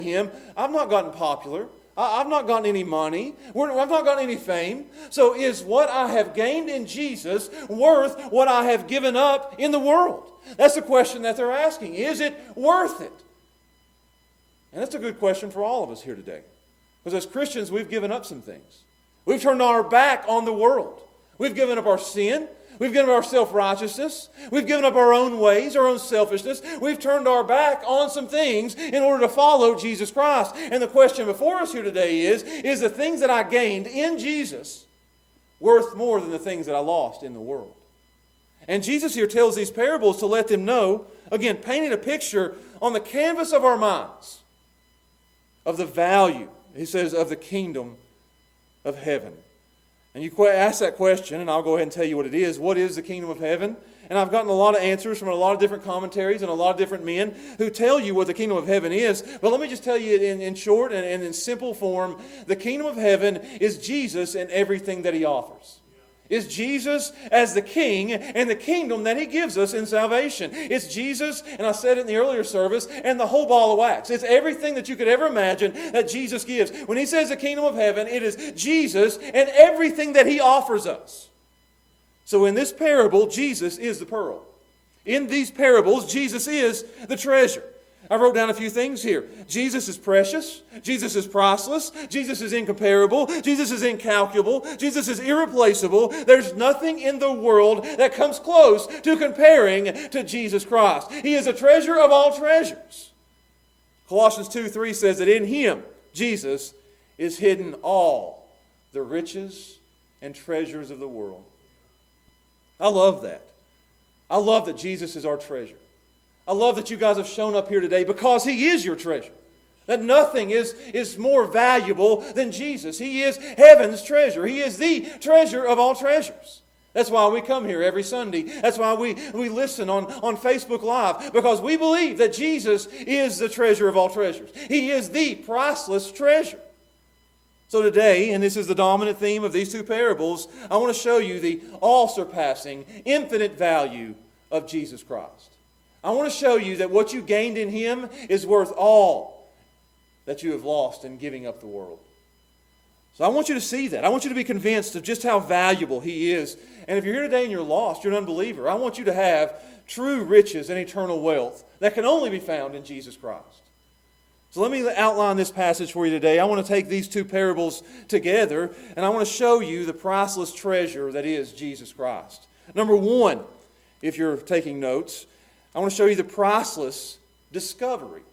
Him, I've not gotten popular. I've not gotten any money. I've not gotten any fame. So is what I have gained in Jesus worth what I have given up in the world? That's the question that they're asking. Is it worth it? And that's a good question for all of us here today. Because as Christians, we've given up some things. We've turned our back on the world. We've given up our sin. We've given up our self-righteousness. We've given up our own ways, our own selfishness. We've turned our back on some things in order to follow Jesus Christ. And the question before us here today is the things that I gained in Jesus worth more than the things that I lost in the world? And Jesus here tells these parables to let them know, again, painting a picture on the canvas of our minds of the value, he says, of the kingdom of heaven. And you ask that question, and I'll go ahead and tell you what it is. What is the kingdom of heaven? And I've gotten a lot of answers from a lot of different commentaries and a lot of different men who tell you what the kingdom of heaven is. But let me just tell you in short and in simple form, the kingdom of heaven is Jesus and everything that He offers. Is Jesus as the King and the kingdom that He gives us in salvation. It's Jesus, and I said it in the earlier service, and the whole ball of wax. It's everything that you could ever imagine that Jesus gives. When He says the kingdom of heaven, it is Jesus and everything that He offers us. So in this parable, Jesus is the pearl. In these parables, Jesus is the treasure. I wrote down a few things here. Jesus is precious. Jesus is priceless. Jesus is incomparable. Jesus is incalculable. Jesus is irreplaceable. There's nothing in the world that comes close to comparing to Jesus Christ. He is a treasure of all treasures. Colossians 2:3 says that in Him, Jesus, is hidden all the riches and treasures of the world. I love that. I love that Jesus is our treasure. I love that you guys have shown up here today because He is your treasure. That nothing is more valuable than Jesus. He is heaven's treasure. He is the treasure of all treasures. That's why we come here every Sunday. That's why we listen on Facebook Live. Because we believe that Jesus is the treasure of all treasures. He is the priceless treasure. So today, and this is the dominant theme of these two parables, I want to show you the all-surpassing, infinite value of Jesus Christ. I want to show you that what you gained in Him is worth all that you have lost in giving up the world. So I want you to see that. I want you to be convinced of just how valuable He is. And if you're here today and you're lost, you're an unbeliever, I want you to have true riches and eternal wealth that can only be found in Jesus Christ. So let me outline this passage for you today. I want to take these two parables together, and I want to show you the priceless treasure that is Jesus Christ. Number one, if you're taking notes, I want to show you the priceless discovery.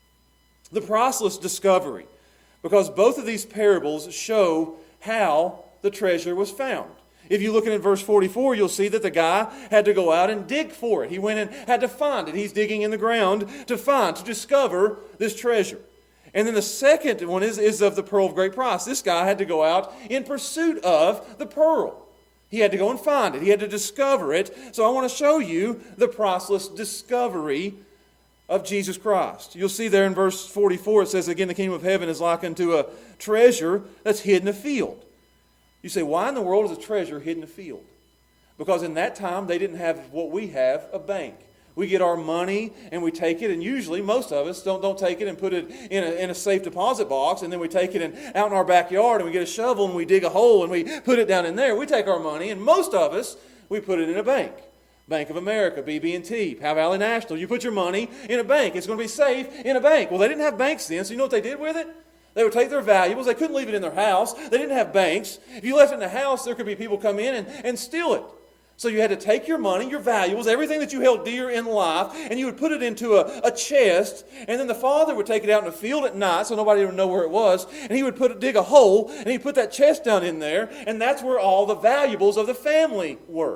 The priceless discovery. Because both of these parables show how the treasure was found. If you look at verse 44, you'll see that the guy had to go out and dig for it. He went and had to find it. He's digging in the ground to discover this treasure. And then the second one is of the pearl of great price. This guy had to go out in pursuit of the pearl. He had to go and find it. He had to discover it. So I want to show you the priceless discovery of Jesus Christ. You'll see there in verse 44, it says, again, the kingdom of heaven is likened to a treasure that's hid in a field. You say, why in the world is a treasure hid in a field? Because in that time, they didn't have what we have, a bank. We get our money and we take it, and usually most of us don't take it and put it in a safe deposit box, and then we take it out in our backyard and we get a shovel and we dig a hole and we put it down in there. We take our money, and most of us, we put it in a bank. Bank of America, BB&T, Powell Valley National. You put your money in a bank. It's going to be safe in a bank. Well, they didn't have banks then, so you know what they did with it? They would take their valuables. They couldn't leave it in their house. They didn't have banks. If you left it in the house, there could be people come in and steal it. So you had to take your money, your valuables, everything that you held dear in life, and you would put it into a chest, and then the father would take it out in the field at night so nobody would know where it was, and he would dig a hole, and he'd put that chest down in there, and that's where all the valuables of the family were.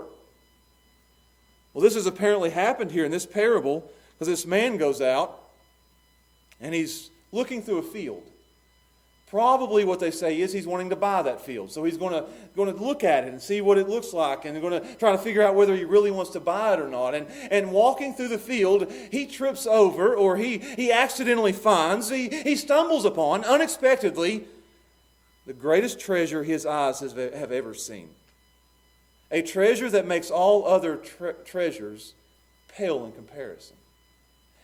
Well, this has apparently happened here in this parable, because this man goes out, and he's looking through a field. Probably what they say is he's wanting to buy that field. So he's going to look at it and see what it looks like, and going to try to figure out whether he really wants to buy it or not. And walking through the field, he trips over, or he accidentally finds, he stumbles upon, unexpectedly, the greatest treasure his eyes have ever seen. A treasure that makes all other treasures pale in comparison.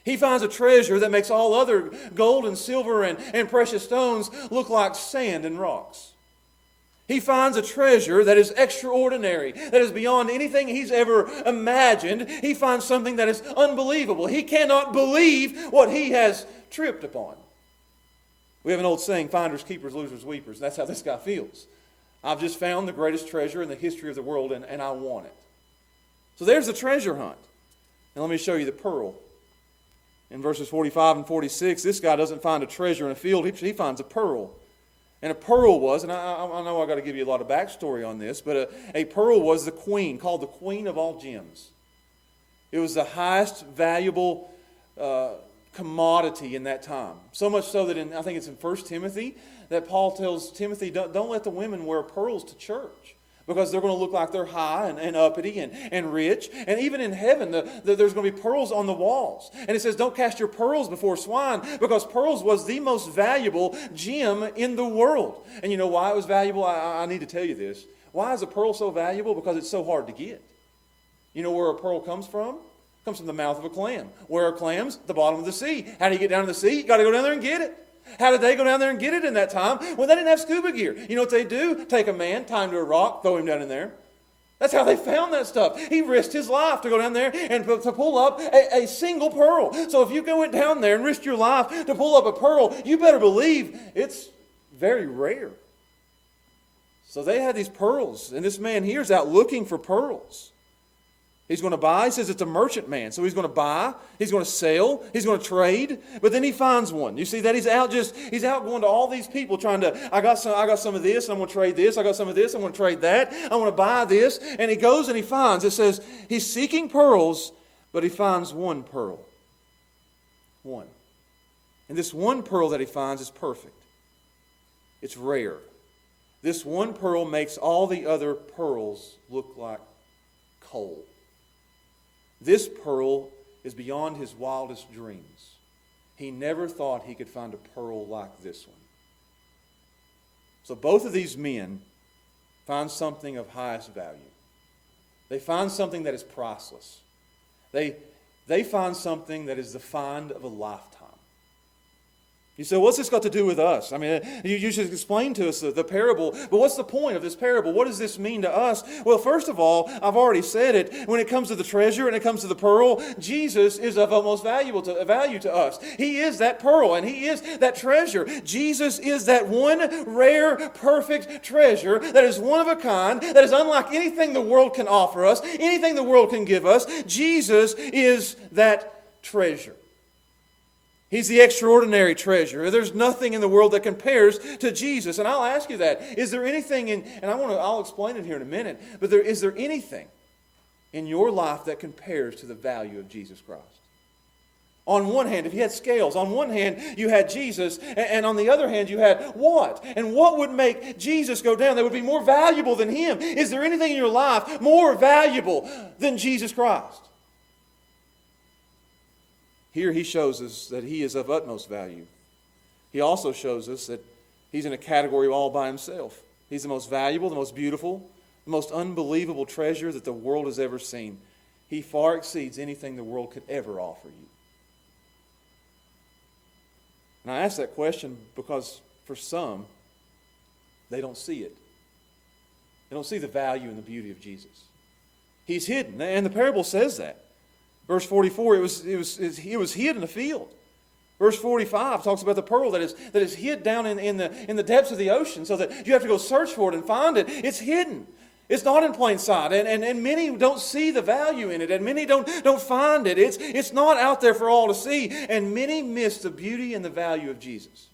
He finds a treasure that makes all other gold and silver and precious stones look like sand and rocks. He finds a treasure that is extraordinary, that is beyond anything he's ever imagined. He finds something that is unbelievable. He cannot believe what he has tripped upon. We have an old saying, finders, keepers, losers, weepers. That's how this guy feels. I've just found the greatest treasure in the history of the world, and I want it. So there's the treasure hunt. Now let me show you the pearl. In verses 45 and 46, this guy doesn't find a treasure in a field. He finds a pearl. And a pearl was, and I know I've got to give you a lot of backstory on this, but a pearl was the queen, called the queen of all gems. It was the highest valuable commodity in that time. So much so that I think it's in 1 Timothy, that Paul tells Timothy, don't let the women wear pearls to church, because they're going to look like they're high and uppity and rich. And even in heaven, there's going to be pearls on the walls. And it says, don't cast your pearls before swine, because pearls was the most valuable gem in the world. And you know why it was valuable? I need to tell you this. Why is a pearl so valuable? Because it's so hard to get. You know where a pearl comes from? It comes from the mouth of a clam. Where are clams? The bottom of the sea. How do you get down to the sea? You got to go down there and get it. How did they go down there and get it in that time? Well, they didn't have scuba gear. You know what they do? Take a man, tie him to a rock, throw him down in there. That's how they found that stuff. He risked his life to go down there and to pull up a single pearl. So if you go down there and risk your life to pull up a pearl, you better believe it's very rare. So they had these pearls, and this man here is out looking for pearls. He's going to buy. He says it's a merchant man. So he's going to buy, he's going to sell, he's going to trade, but then he finds one. You see that he's out going to all these people trying to, I got some of this, and I'm going to trade this. I got some of this, I'm going to trade that. I want to buy this. And he goes and he finds, it says he's seeking pearls, but he finds one pearl. One. And this one pearl that he finds is perfect. It's rare. This one pearl makes all the other pearls look like coal. This pearl is beyond his wildest dreams. He never thought he could find a pearl like this one. So both of these men find something of highest value. They find something that is priceless. They find something that is the find of a lifetime. You say, what's this got to do with us? I mean, you should explain to us the parable. But what's the point of this parable? What does this mean to us? Well, first of all, I've already said it. When it comes to the treasure and it comes to the pearl, Jesus is of utmost value to us. He is that pearl and He is that treasure. Jesus is that one rare, perfect treasure that is one of a kind, that is unlike anything the world can offer us, anything the world can give us. Jesus is that treasure. He's the extraordinary treasure. There's nothing in the world that compares to Jesus. And I'll ask you that. Is there anything I'll explain it here in a minute, but is there anything in your life that compares to the value of Jesus Christ? On one hand, if you had scales, on one hand you had Jesus, and on the other hand you had what? And what would make Jesus go down that would be more valuable than Him? Is there anything in your life more valuable than Jesus Christ? Here He shows us that He is of utmost value. He also shows us that He's in a category all by Himself. He's the most valuable, the most beautiful, the most unbelievable treasure that the world has ever seen. He far exceeds anything the world could ever offer you. And I ask that question because for some, they don't see it. They don't see the value and the beauty of Jesus. He's hidden, and the parable says that. Verse 44, it was hid in a field. Verse 45 talks about the pearl that is hid down in the depths of the ocean, so that you have to go search for it and find it. It's hidden. It's not in plain sight, and many don't see the value in it, and many don't find it. It's not out there for all to see, and many miss the beauty and the value of Jesus.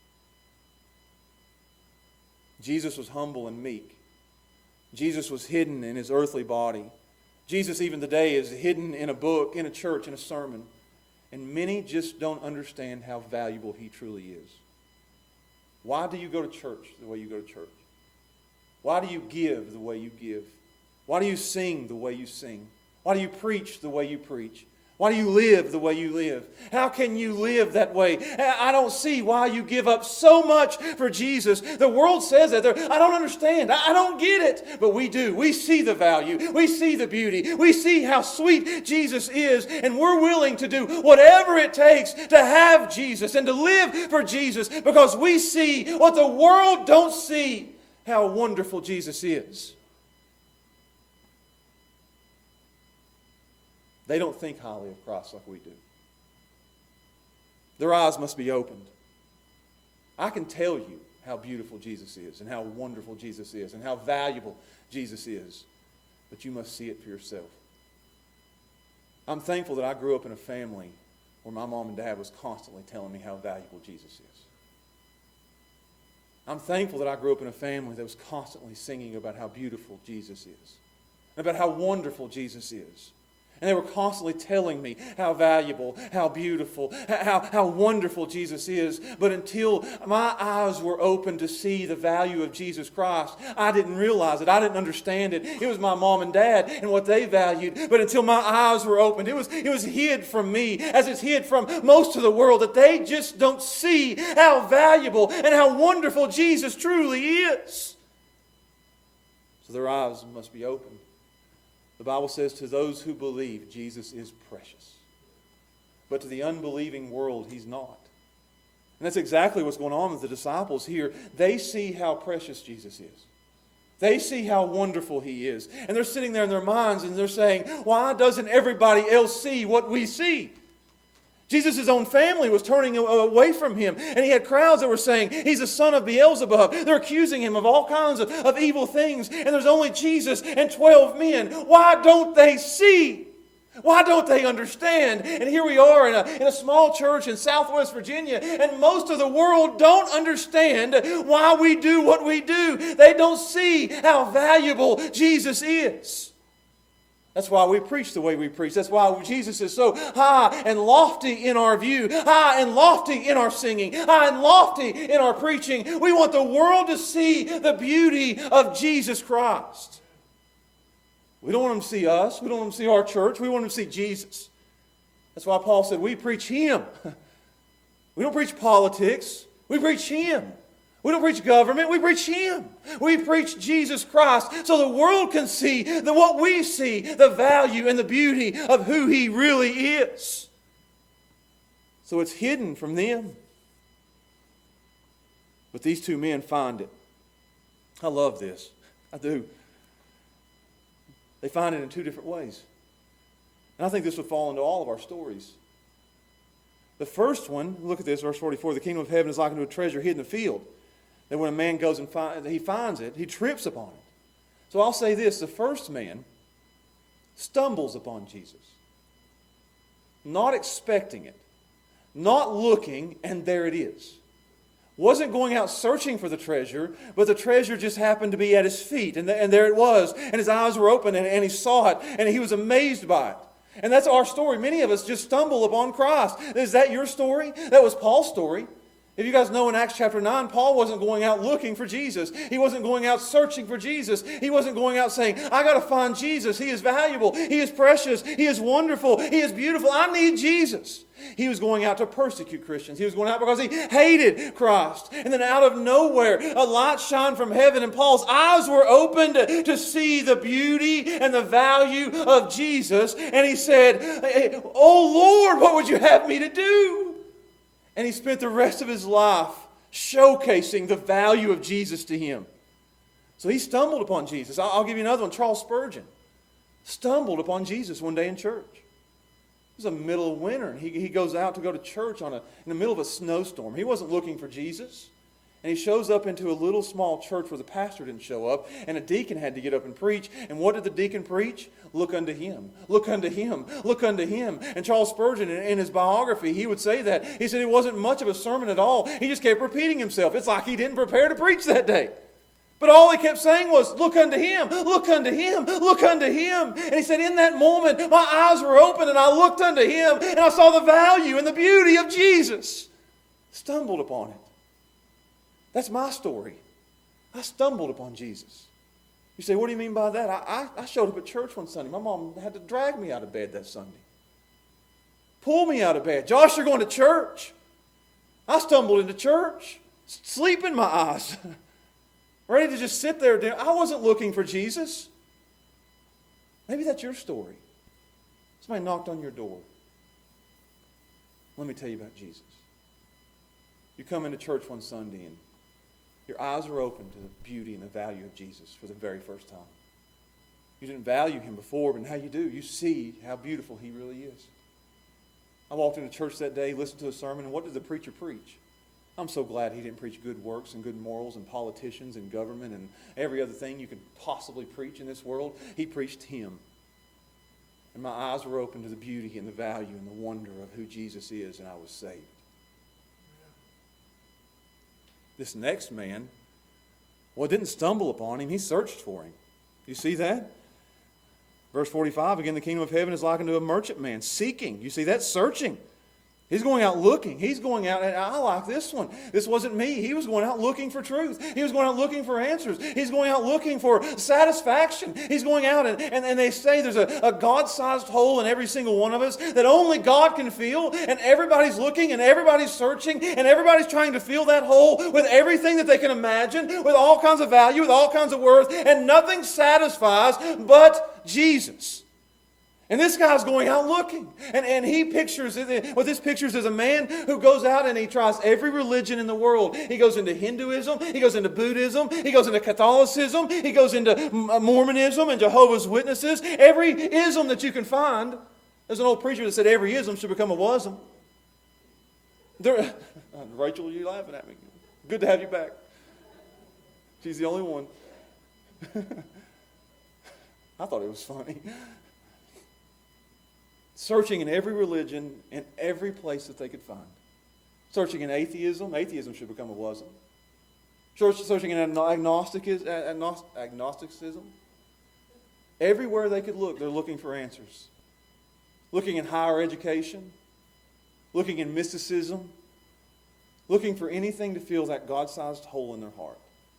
Jesus was humble and meek. Jesus was hidden in His earthly body. Jesus even today is hidden in a book, in a church, in a sermon. And many just don't understand how valuable He truly is. Why do you go to church the way you go to church? Why do you give the way you give? Why do you sing the way you sing? Why do you preach the way you preach? Why do you live the way you live? How can you live that way? I don't see why you give up so much for Jesus. The world says that. I don't understand. I don't get it. But we do. We see the value. We see the beauty. We see how sweet Jesus is. And we're willing to do whatever it takes to have Jesus and to live for Jesus because we see what the world don't see, how wonderful Jesus is. They don't think highly of Christ like we do. Their eyes must be opened. I can tell you how beautiful Jesus is and how wonderful Jesus is and how valuable Jesus is, but you must see it for yourself. I'm thankful that I grew up in a family where my mom and dad was constantly telling me how valuable Jesus is. I'm thankful that I grew up in a family that was constantly singing about how beautiful Jesus is, and about how wonderful Jesus is. And they were constantly telling me how valuable, how beautiful, how wonderful Jesus is. But until my eyes were open to see the value of Jesus Christ, I didn't realize it. I didn't understand it. It was my mom and dad and what they valued. But until my eyes were opened, it was hid from me, as it's hid from most of the world, that they just don't see how valuable and how wonderful Jesus truly is. So their eyes must be opened. The Bible says to those who believe, Jesus is precious. But to the unbelieving world, He's not. And that's exactly what's going on with the disciples here. They see how precious Jesus is. They see how wonderful He is. And they're sitting there in their minds and they're saying, why doesn't everybody else see what we see? Jesus' own family was turning away from Him. And He had crowds that were saying, He's the son of Beelzebub. They're accusing Him of all kinds of evil things. And there's only Jesus and 12 men. Why don't they see? Why don't they understand? And here we are in a small church in Southwest Virginia. And most of the world don't understand why we do what we do. They don't see how valuable Jesus is. That's why we preach the way we preach. That's why Jesus is so high and lofty in our view, high and lofty in our singing, high and lofty in our preaching. We want the world to see the beauty of Jesus Christ. We don't want them to see us. We don't want them to see our church. We want them to see Jesus. That's why Paul said we preach Him. We don't preach politics. We preach Him. We don't preach government, we preach Him. We preach Jesus Christ so the world can see what we see, the value and the beauty of who He really is. So it's hidden from them. But these two men find it. I love this. I do. They find it in two different ways. And I think this would fall into all of our stories. The first one, look at this, verse 44, the kingdom of heaven is like unto a treasure hid in a field. That when a man goes and he finds it, he trips upon it. So I'll say this, the first man stumbles upon Jesus. Not expecting it. Not looking, and there it is. Wasn't going out searching for the treasure, but the treasure just happened to be at his feet. And there it was. And his eyes were open, and he saw it, and he was amazed by it. And that's our story. Many of us just stumble upon Christ. Is that your story? That was Paul's story. If you guys know in Acts chapter 9, Paul wasn't going out looking for Jesus. He wasn't going out searching for Jesus. He wasn't going out saying, I got to find Jesus. He is valuable. He is precious. He is wonderful. He is beautiful. I need Jesus. He was going out to persecute Christians. He was going out because he hated Christ. And then out of nowhere, a light shined from heaven, and Paul's eyes were opened to see the beauty and the value of Jesus. And he said, oh Lord, what would you have me to do? And he spent the rest of his life showcasing the value of Jesus to him. So he stumbled upon Jesus. I'll give you another one. Charles Spurgeon stumbled upon Jesus one day in church. It was the middle of winter, and he goes out to go to church in the middle of a snowstorm. He wasn't looking for Jesus. And he shows up into a little small church where the pastor didn't show up, and a deacon had to get up and preach. And what did the deacon preach? Look unto Him. Look unto Him. Look unto Him. And Charles Spurgeon, in his biography, he would say that. He said it wasn't much of a sermon at all. He just kept repeating himself. It's like he didn't prepare to preach that day. But all he kept saying was, look unto Him, look unto Him, look unto Him. And he said, in that moment, my eyes were open, and I looked unto Him, and I saw the value and the beauty of Jesus. Stumbled upon it. That's my story. I stumbled upon Jesus. You say, what do you mean by that? I showed up at church one Sunday. My mom had to drag me out of bed that Sunday. Pull me out of bed. Josh, you're going to church. I stumbled into church. Sleep in my eyes. Ready to just sit there. I wasn't looking for Jesus. Maybe that's your story. Somebody knocked on your door. Let me tell you about Jesus. You come into church one Sunday and your eyes are open to the beauty and the value of Jesus for the very first time. You didn't value him before, but now you do. You see how beautiful he really is. I walked into church that day, listened to a sermon, and what did the preacher preach? I'm so glad he didn't preach good works and good morals and politicians and government and every other thing you could possibly preach in this world. He preached him. And my eyes were open to the beauty and the value and the wonder of who Jesus is, and I was saved. This next man, well, didn't stumble upon him. He searched for him. You see that? Verse 45, again, the kingdom of heaven is likened to a merchant man seeking. You see that? Searching. He's going out looking. He's going out, and I like this one. This wasn't me. He was going out looking for truth. He was going out looking for answers. He's going out looking for satisfaction. He's going out, and they say there's a God-sized hole in every single one of us that only God can fill, and everybody's looking, and everybody's searching, and everybody's trying to fill that hole with everything that they can imagine, with all kinds of value, with all kinds of worth, and nothing satisfies but Jesus. And this guy's going out looking. And he pictures, what this pictures is a man who goes out and he tries every religion in the world. He goes into Hinduism, he goes into Buddhism, he goes into Catholicism, he goes into Mormonism and Jehovah's Witnesses. Every ism that you can find. There's an old preacher that said every ism should become a wasm. Rachel, you laughing at me. Good to have you back. She's the only one. I thought it was funny. Searching in every religion and every place that they could find. Searching in atheism. Atheism should become a wasm. Searching in agnosticism. Everywhere they could look, they're looking for answers. Looking in higher education. Looking in mysticism. Looking for anything to fill that God-sized hole in their heart.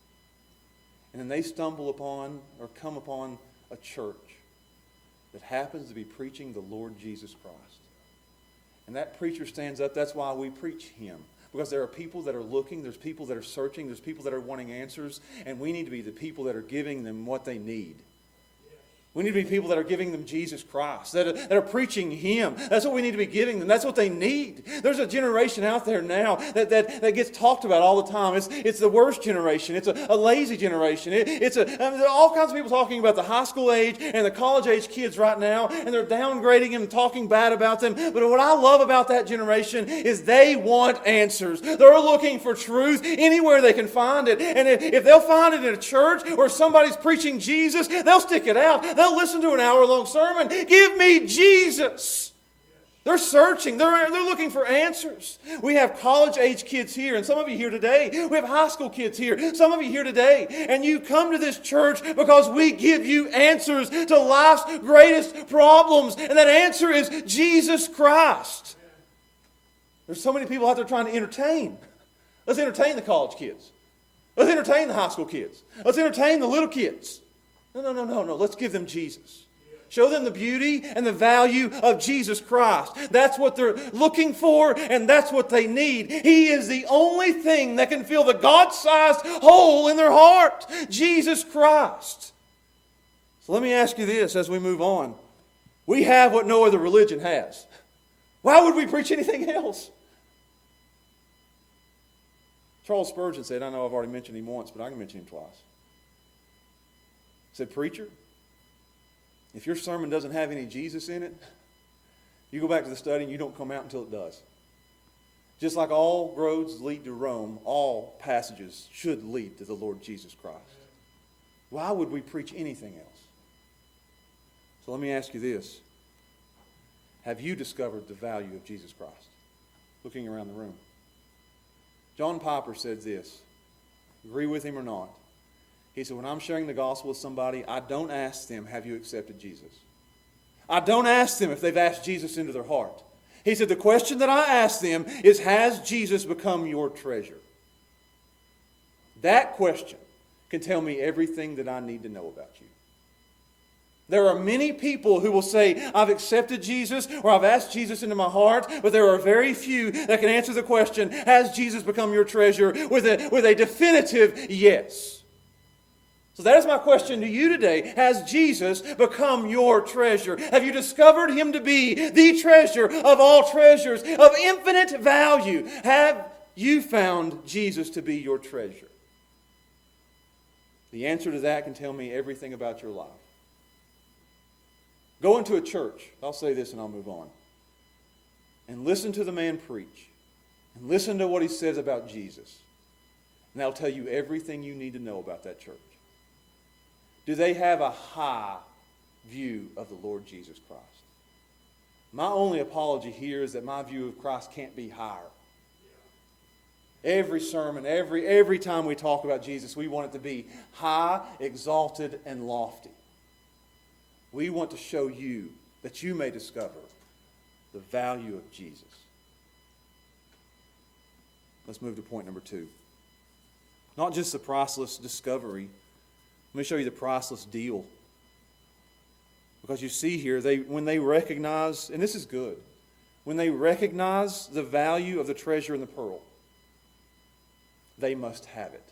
And then they stumble upon or come upon a church that happens to be preaching the Lord Jesus Christ. And that preacher stands up. That's why we preach him. Because there are people that are looking. There's people that are searching. There's people that are wanting answers. And we need to be the people that are giving them what they need. We need to be people that are giving them Jesus Christ, that are preaching him. That's what we need to be giving them. That's what they need. There's a generation out there now that gets talked about all the time. It's the worst generation. It's a lazy generation. There are all kinds of people talking about the high school age and the college age kids right now, and they're downgrading them and talking bad about them. But what I love about that generation is they want answers. They're looking for truth anywhere they can find it. And if they'll find it in a church or somebody's preaching Jesus, they'll stick it out. They'll listen to an hour-long sermon. Give me Jesus. They're searching. They're looking for answers. We have college-age kids here, and some of you here today. We have high school kids here. Some of you here today. And you come to this church because we give you answers to life's greatest problems. And that answer is Jesus Christ. There's so many people out there trying to entertain. Let's entertain the college kids. Let's entertain the high school kids. Let's entertain the little kids. No. Let's give them Jesus. Show them the beauty and the value of Jesus Christ. That's what they're looking for, and that's what they need. He is the only thing that can fill the God-sized hole in their heart. Jesus Christ. So let me ask you this as we move on. We have what no other religion has. Why would we preach anything else? Charles Spurgeon said, I know I've already mentioned him once, but I can mention him twice. He said, preacher, if your sermon doesn't have any Jesus in it, you go back to the study and you don't come out until it does. Just like all roads lead to Rome, all passages should lead to the Lord Jesus Christ. Why would we preach anything else? So let me ask you this. Have you discovered the value of Jesus Christ? Looking around the room. John Piper said this. Agree with him or not. He said, when I'm sharing the gospel with somebody, I don't ask them, have you accepted Jesus? I don't ask them if they've asked Jesus into their heart. He said, the question that I ask them is, has Jesus become your treasure? That question can tell me everything that I need to know about you. There are many people who will say, I've accepted Jesus or I've asked Jesus into my heart, but there are very few that can answer the question, has Jesus become your treasure, with a definitive yes. So that is my question to you today. Has Jesus become your treasure? Have you discovered Him to be the treasure of all treasures, of infinite value? Have you found Jesus to be your treasure? The answer to that can tell me everything about your life. Go into a church, I'll say this and I'll move on, and listen to the man preach, and listen to what he says about Jesus, and that'll tell you everything you need to know about that church. Do they have a high view of the Lord Jesus Christ? My only apology here is that my view of Christ can't be higher. Every sermon, every time we talk about Jesus, we want it to be high, exalted, and lofty. We want to show you that you may discover the value of Jesus. Let's move to point number 2. Not just the priceless discovery. Let me show you the priceless deal. Because you see here, when they recognize, and this is good, when they recognize the value of the treasure and the pearl, they must have it.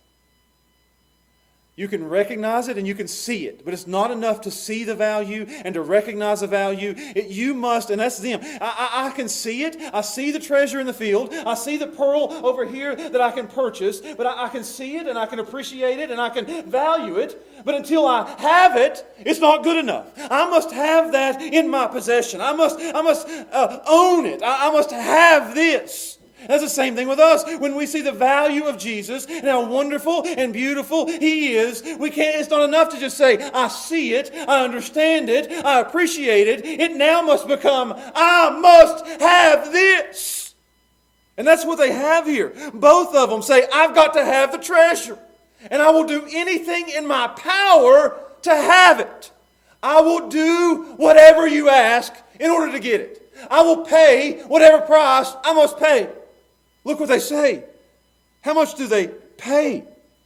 You can recognize it and you can see it, but it's not enough to see the value and to recognize the value. You must, and that's them. I can see it. I see the treasure in the field. I see the pearl over here that I can purchase, but I can see it and I can appreciate it and I can value it. But until I have it, it's not good enough. I must have that in my possession. I must own it. I must have this. That's the same thing with us. When we see the value of Jesus and how wonderful and beautiful He is, it's not enough to just say, I see it, I understand it, I appreciate it. It now must become, I must have this. And that's what they have here. Both of them say, I've got to have the treasure. And I will do anything in my power to have it. I will do whatever you ask in order to get it. I will pay whatever price I must pay. Look what they say. How much do they pay?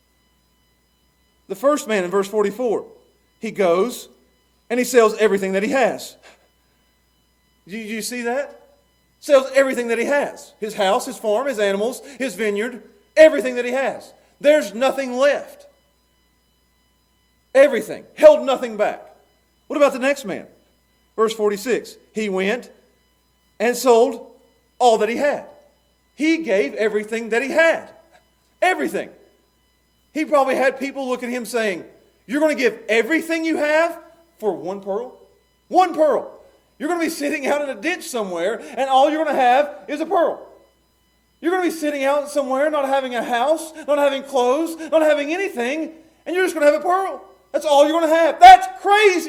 The first man in verse 44, he goes and he sells everything that he has. Do you see that? Sells everything that he has. His house, his farm, his animals, his vineyard, everything that he has. There's nothing left. Everything. Held nothing back. What about the next man? Verse 46, he went and sold all that he had. He gave everything that he had. Everything. He probably had people look at him saying, you're going to give everything you have for one pearl? One pearl. You're going to be sitting out in a ditch somewhere and all you're going to have is a pearl. You're going to be sitting out somewhere not having a house, not having clothes, not having anything, and you're just going to have a pearl. That's all you're going to have. That's crazy.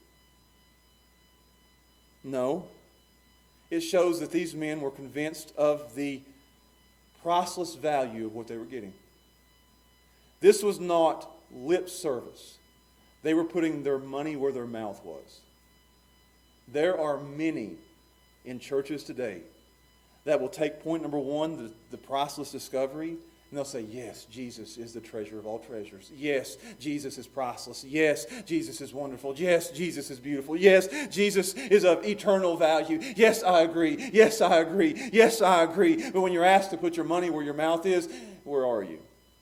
No. It shows that these men were convinced of the priceless value of what they were getting. This was not lip service. They were putting their money where their mouth was. There are many in churches today that will take point number 1, the priceless discovery, and they'll say, yes, Jesus is the treasure of all treasures. Yes, Jesus is priceless. Yes, Jesus is wonderful. Yes, Jesus is beautiful. Yes, Jesus is of eternal value. Yes, I agree. Yes, I agree. Yes, I agree. But when you're asked to put your money where your mouth is, where are you?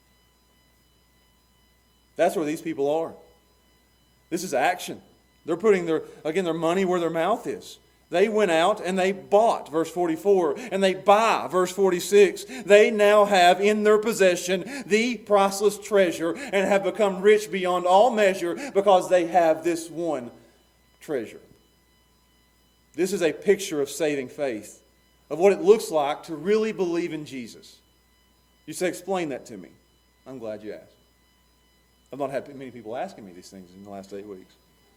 That's where these people are. This is action. They're putting their money where their mouth is. They went out and they bought, verse 44, and they buy, verse 46. They now have in their possession the priceless treasure and have become rich beyond all measure because they have this one treasure. This is a picture of saving faith, of what it looks like to really believe in Jesus. You say, explain that to me. I'm glad you asked. I've not had many people asking me these things in the last 8 weeks.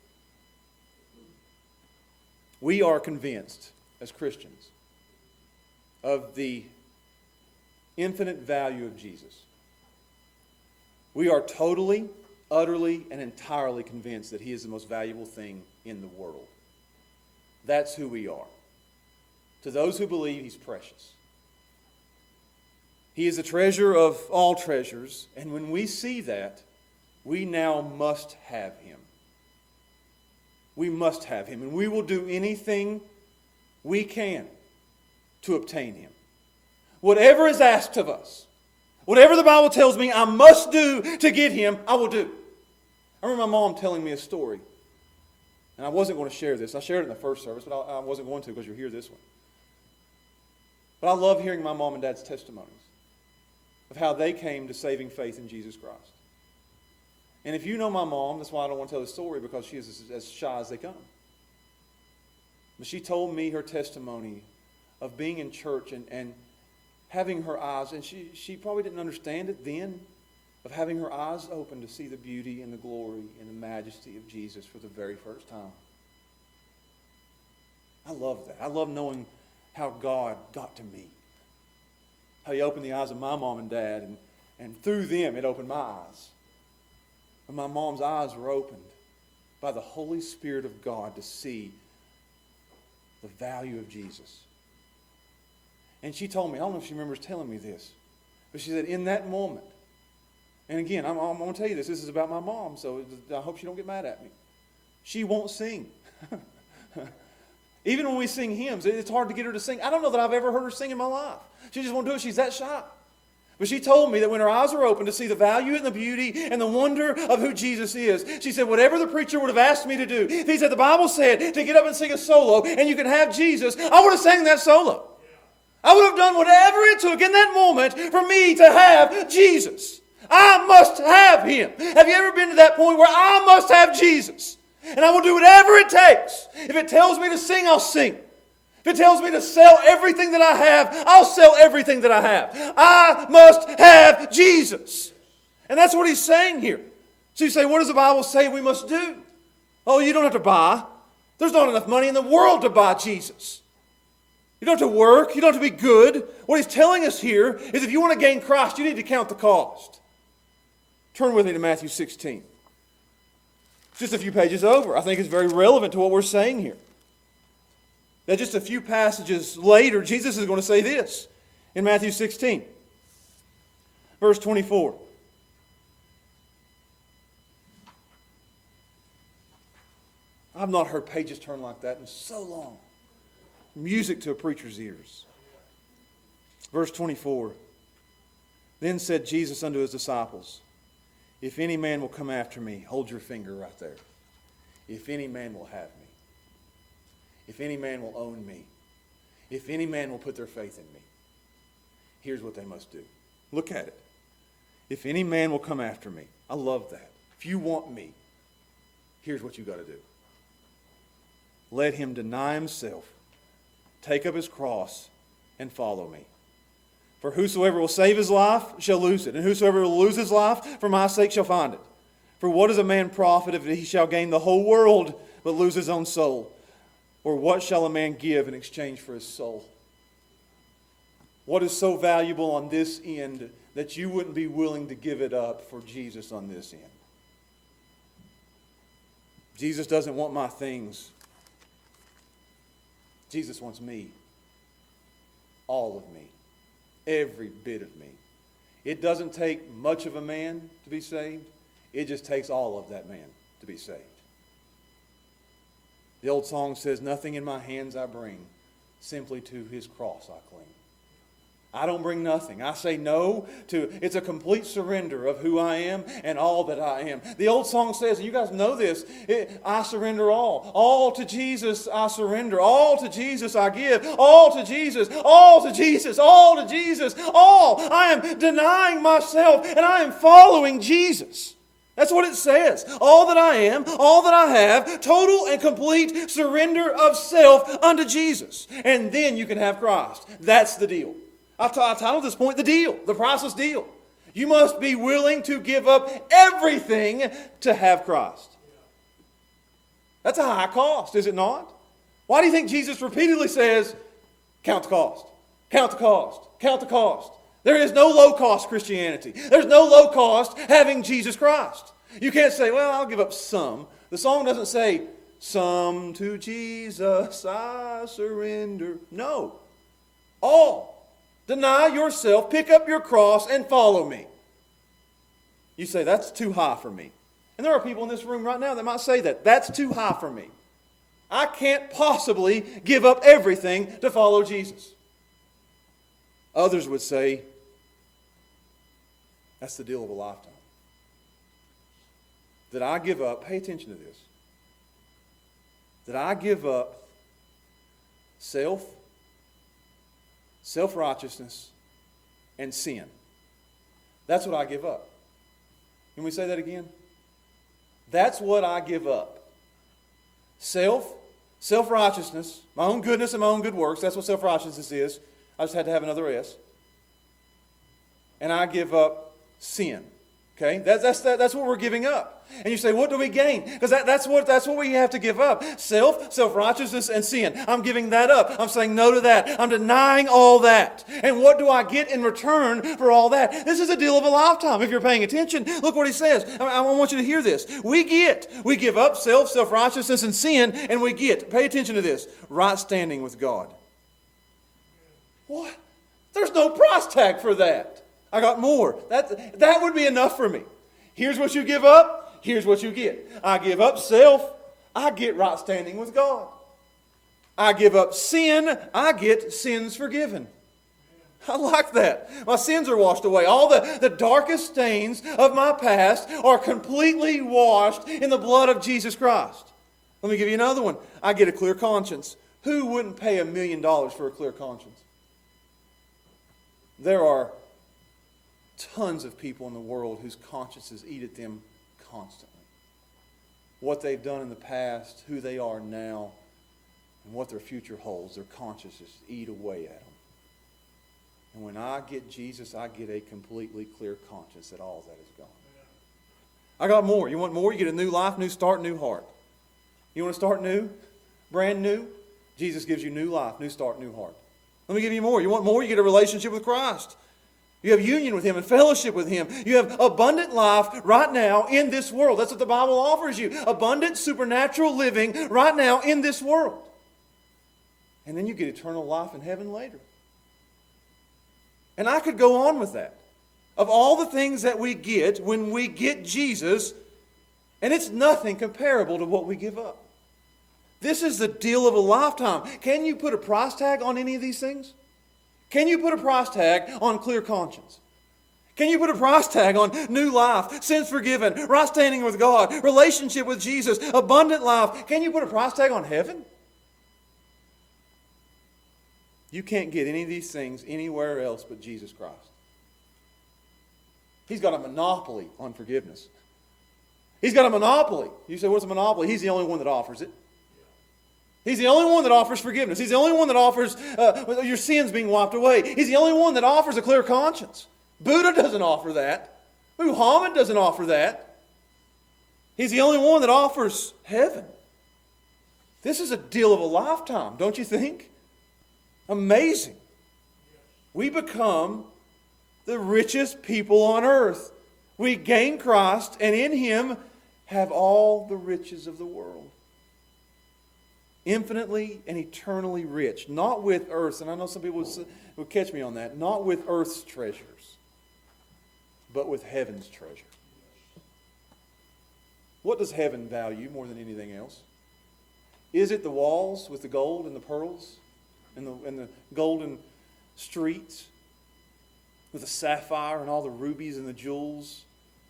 We are convinced as Christians of the infinite value of Jesus. We are totally, utterly, and entirely convinced that He is the most valuable thing in the world. That's who we are. To those who believe, He's precious. He is the treasure of all treasures, and when we see that, we now must have Him. We must have Him, and we will do anything we can to obtain Him. Whatever is asked of us, whatever the Bible tells me I must do to get Him, I will do. I remember my mom telling me a story, and I wasn't going to share this. I shared it in the first service, but I wasn't going to because you'll hear this one. But I love hearing my mom and dad's testimonies of how they came to saving faith in Jesus Christ. And if you know my mom, that's why I don't want to tell the story, because she is as shy as they come. But she told me her testimony of being in church and having her eyes, and she probably didn't understand it then, of having her eyes open to see the beauty and the glory and the majesty of Jesus for the very first time. I love that. I love knowing how God got to me. How He opened the eyes of my mom and dad, and through them it opened my eyes. And my mom's eyes were opened by the Holy Spirit of God to see the value of Jesus. And she told me, I don't know if she remembers telling me this, but she said in that moment, and again, I'm going to tell you this is about my mom, so I hope she don't get mad at me. She won't sing. Even when we sing hymns, it's hard to get her to sing. I don't know that I've ever heard her sing in my life. She just won't do it. She's that shy. But she told me that when her eyes were open to see the value and the beauty and the wonder of who Jesus is, she said, whatever the preacher would have asked me to do, if he said the Bible said to get up and sing a solo and you can have Jesus, I would have sang that solo. I would have done whatever it took in that moment for me to have Jesus. I must have Him. Have you ever been to that point where I must have Jesus? And I will do whatever it takes. If it tells me to sing, I'll sing. If it tells me to sell everything that I have, I'll sell everything that I have. I must have Jesus. And that's what he's saying here. So you say, what does the Bible say we must do? Oh, you don't have to buy. There's not enough money in the world to buy Jesus. You don't have to work. You don't have to be good. What he's telling us here is if you want to gain Christ, you need to count the cost. Turn with me to Matthew 16. Just a few pages over. I think it's very relevant to what we're saying here. That just a few passages later, Jesus is going to say this in Matthew 16, verse 24. I've not heard pages turn like that in so long. Music to a preacher's ears. Verse 24. Then said Jesus unto His disciples, if any man will come after me, hold your finger right there. If any man will have me. If any man will own me. If any man will put their faith in me. Here's what they must do. Look at it. If any man will come after me. I love that. If you want me, here's what you got to do. Let him deny himself, take up his cross, and follow me. For whosoever will save his life shall lose it, and whosoever will lose his life for my sake shall find it. For what is a man profit if he shall gain the whole world but lose his own soul? Or what shall a man give in exchange for his soul? What is so valuable on this end that you wouldn't be willing to give it up for Jesus on this end? Jesus doesn't want my things. Jesus wants me. All of me. Every bit of me. It doesn't take much of a man to be saved. It just takes all of that man to be saved. The old song says, nothing in my hands I bring, simply to His cross I cling. I don't bring nothing. I say no to, it's a complete surrender of who I am and all that I am. The old song says, and you guys know this, I surrender all. All to Jesus I surrender. All to Jesus I give. All to Jesus. All to Jesus. All to Jesus. All. I am denying myself and I am following Jesus. That's what it says. All that I am, all that I have, total and complete surrender of self unto Jesus. And then you can have Christ. That's the deal. I've titled this point, the deal, the priceless deal. You must be willing to give up everything to have Christ. That's a high cost, is it not? Why do you think Jesus repeatedly says, count the cost, count the cost, count the cost? There is no low-cost Christianity. There's no low cost having Jesus Christ. You can't say, well, I'll give up some. The song doesn't say, some to Jesus I surrender. No. All. Deny yourself, pick up your cross, and follow me. You say, that's too high for me. And there are people in this room right now that might say that. That's too high for me. I can't possibly give up everything to follow Jesus. Others would say, that's the deal of a lifetime. That I give up, pay attention to this, that I give up self-righteousness, and sin. That's what I give up. Can we say that again? That's what I give up. Self-righteousness, my own goodness and my own good works. That's what self-righteousness is. I just had to have another S. And I give up sin. Okay? That's what we're giving up. And you say, what do we gain? Because that's what we have to give up. Self-righteousness, and sin. I'm giving that up. I'm saying no to that. I'm denying all that. And what do I get in return for all that? This is a deal of a lifetime. If you're paying attention, look what he says. I want you to hear this. We give up self-righteousness, and sin, and we get, pay attention to this, right standing with God. What? There's no price tag for that. I got more. That would be enough for me. Here's what you give up. Here's what you get. I give up self. I get right standing with God. I give up sin. I get sins forgiven. I like that. My sins are washed away. All the darkest stains of my past are completely washed in the blood of Jesus Christ. Let me give you another one. I get a clear conscience. Who wouldn't pay $1 million for a clear conscience? There are tons of people in the world whose consciences eat at them constantly. What they've done in the past, who they are now, and what their future holds, their consciences eat away at them. And when I get Jesus, I get a completely clear conscience that all that is gone. I got more. You want more? You get a new life, new start, new heart. You want to start new? Brand new? Jesus gives you new life, new start, new heart. Let me give you more. You want more? You get a relationship with Christ. You have union with Him and fellowship with Him. You have abundant life right now in this world. That's what the Bible offers you. Abundant supernatural living right now in this world. And then you get eternal life in heaven later. And I could go on with that. Of all the things that we get when we get Jesus, and it's nothing comparable to what we give up. This is the deal of a lifetime. Can you put a price tag on any of these things? Can you put a price tag on clear conscience? Can you put a price tag on new life, sins forgiven, right standing with God, relationship with Jesus, abundant life? Can you put a price tag on heaven? You can't get any of these things anywhere else but Jesus Christ. He's got a monopoly on forgiveness. He's got a monopoly. You say, what's a monopoly? He's the only one that offers it. He's the only one that offers forgiveness. He's the only one that offers your sins being wiped away. He's the only one that offers a clear conscience. Buddha doesn't offer that. Muhammad doesn't offer that. He's the only one that offers heaven. This is a deal of a lifetime, don't you think? Amazing. We become the richest people on earth. We gain Christ, and in Him have all the riches of the world. Infinitely and eternally rich. Not with earth's, and I know some people would catch me on that, not with earth's treasures, but with heaven's treasure. What does heaven value more than anything else? Is it the walls with the gold and the pearls and the golden streets with the sapphire and all the rubies and the jewels?